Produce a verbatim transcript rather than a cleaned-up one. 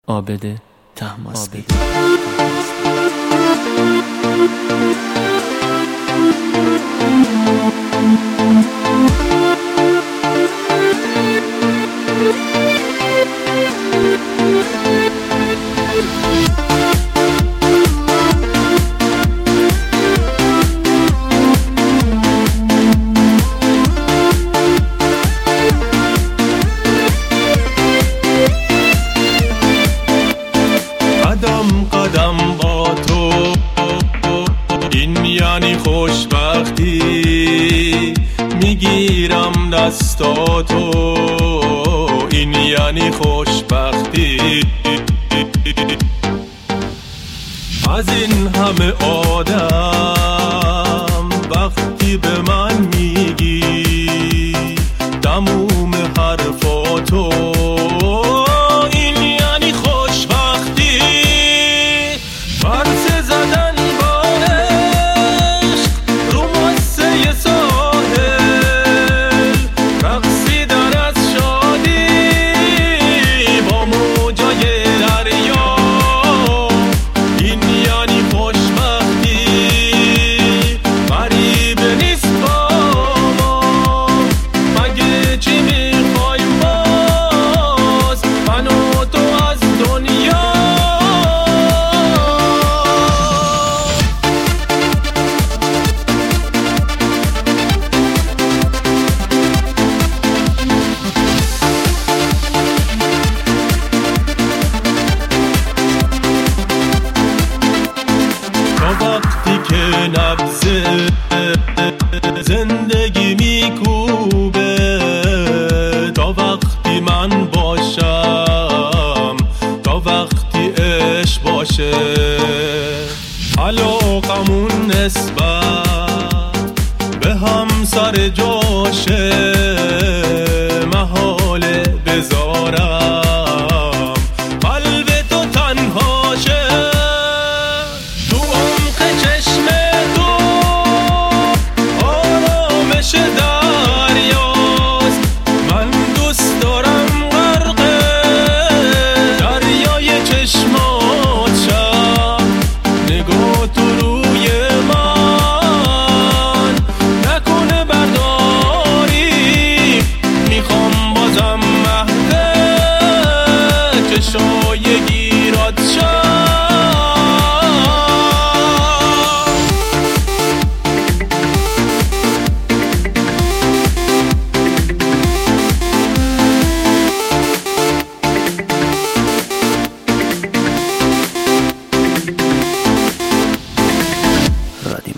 عابد طهماسبی. قدم با تو این یعنی خوشبختی، میگیرم دستاتو این یعنی خوشبختی. از این همه آدم وقتی به من میگی تموم حرفاتو این یعنی خوشبختی. ورسه زدن با عشق رو ماسه ساحل، رقصیدن از شادی با موجای دریا این یعنی خوشبختی. غریب نیست با ما، مگه چی میخوایم باز من و تو از دنیا. وقتی که نبض زندگی میکوبه، تا وقتی من باشم، تا وقتی عشق باشه، علاقمون نسبت به هم سر جاشه، محاله بذارم قلب تو تنهاشه. دریاست من دوست دارم غرق دریای چشمات شم، نگاه تو روی من نکنه برداری، میخوام بازم مهده چشای گیرات شم. رادیو